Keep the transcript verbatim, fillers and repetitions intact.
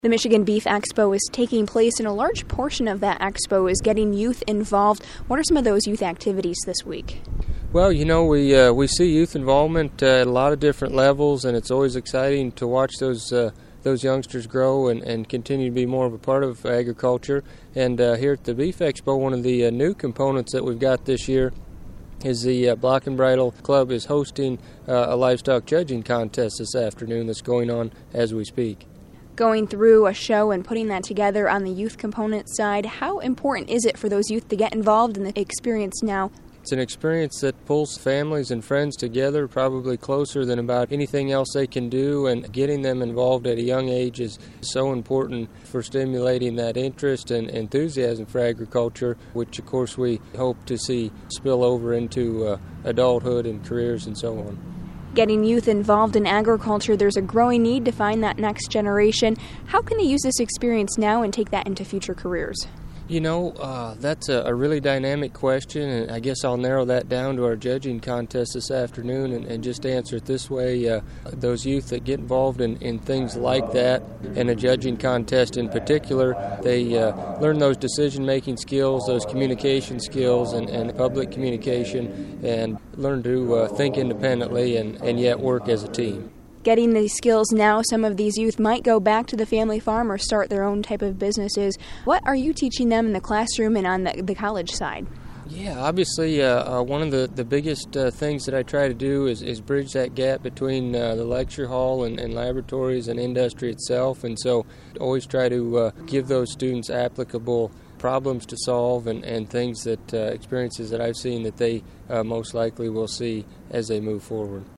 The Michigan Beef Expo is taking place, and a large portion of that expo is getting youth involved. What are some of those youth activities this week? Well, you know, we uh, we see youth involvement uh, at a lot of different levels, and it's always exciting to watch those uh, those youngsters grow and, and continue to be more of a part of agriculture. And uh, here at the Beef Expo, one of the uh, new components that we've got this year is the uh, Block and Bridle Club is hosting uh, a livestock judging contest this afternoon that's going on as we speak. Going through a show and putting that together on the youth component side, how important is it for those youth to get involved in the experience now? It's an experience that pulls families and friends together, probably closer than about anything else they can do, and getting them involved at a young age is so important for stimulating that interest and enthusiasm for agriculture, which of course we hope to see spill over into uh, adulthood and careers and so on. Getting youth involved in agriculture, there's a growing need to find that next generation. How can they use this experience now and take that into future careers? You know, uh, that's a, a really dynamic question, and I guess I'll narrow that down to our judging contest this afternoon and, and just answer it this way. Uh, those youth that get involved in, in things like that, and a judging contest in particular, they uh, learn those decision-making skills, those communication skills, and, and public communication, and learn to uh, think independently and, and yet work as a team. Getting these skills now, some of these youth might go back to the family farm or start their own type of businesses. What are you teaching them in the classroom and on the, the college side? Yeah, obviously uh, uh, one of the, the biggest uh, things that I try to do is, is bridge that gap between uh, the lecture hall and, and laboratories and industry itself, and so always try to uh, give those students applicable problems to solve and, and things that, uh, experiences that I've seen that they uh, most likely will see as they move forward.